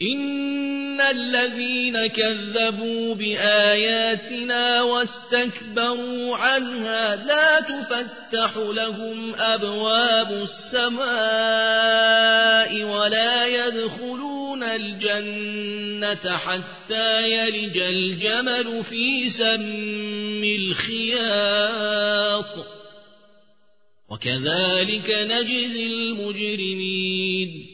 إن الذين كذبوا بآياتنا واستكبروا عنها لا تفتح لهم أبواب السماء ولا يدخلون الجنة حتى يلج الجمل في سم الخياط وكذلك نجزي المجرمين